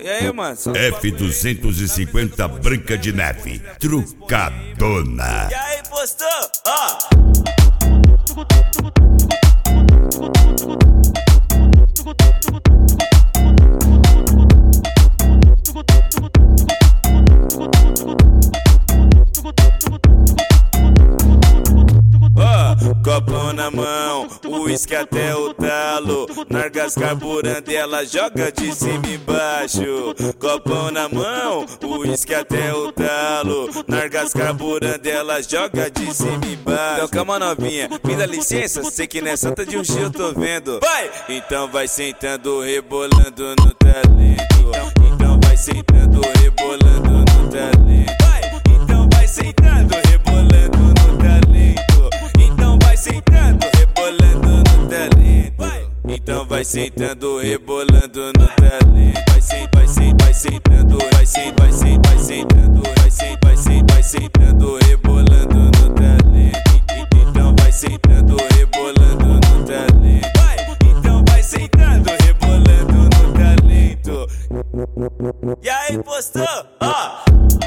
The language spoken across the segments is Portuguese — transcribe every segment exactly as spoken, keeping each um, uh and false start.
E aí, mano? F duzentos e cinquenta Branca de Neve, trucadona. E aí, postou? Ó. Copão na mão, uísque até o talo. Nargas carburando, ela joga de cima e embaixo. Copão na mão, uísque até o talo. Nargas carburando, ela joga de cima e embaixo. Então calma, novinha, me dá licença, sei que nessa tá de um X eu tô vendo. Vai! Então vai sentando, rebolando no talento. Então vai sentando, rebolando no talento. Vai! Então vai sentando, rebolando no talento. Então vai sentando, rebolando no talento. Então vai sentando, rebolando no talento. Vai sentando, vai sentando, vai sentando, vai sentando, vai sentando, vai sentando, vai sentando, vai sentando, vai sentando, rebolando no talento. Então vai sentando, rebolando no talento. Então vai sentando, rebolando no talento. E aí, postou? Ó.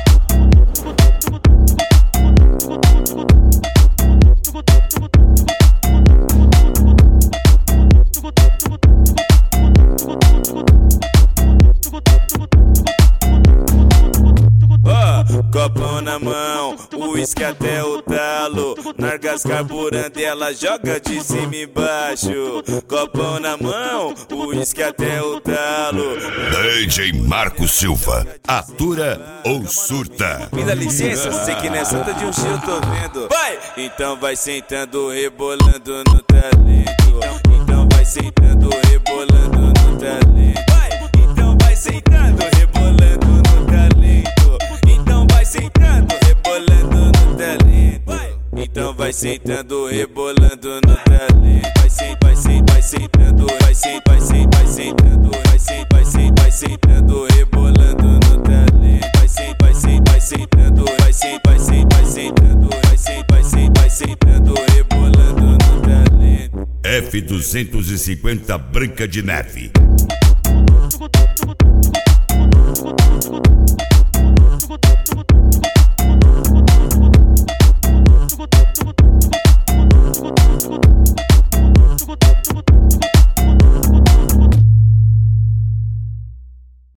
Copão na mão, uísque até o talo. Nargas carburando, ela joga de cima e embaixo. Copão na mão, uísque até o talo. D J Marco Silva, atura ou surta? Me dá licença, sei que nessa tá de um X eu tô vendo. Vai! Então vai sentando, rebolando no talento. Então vai sentando, rebolando no talento. Vai! Então vai sentando, rebolando no talento. Então vai sentando, rebolando no talento. Então vai sentando, rebolando no talento. Vai sentando, vai sentando, vai sentando, vai sentando, vai sentando, vai sentando, vai sentando, vai sentando, vai sentando, rebolando no talento. Vai sentando, vai sentando, vai sentando, vai sentando, vai sentando, vai sentando, vai sentando, vai sentando, vai sentando, rebolando no talento. F duzentos e cinquenta Branca de Neve.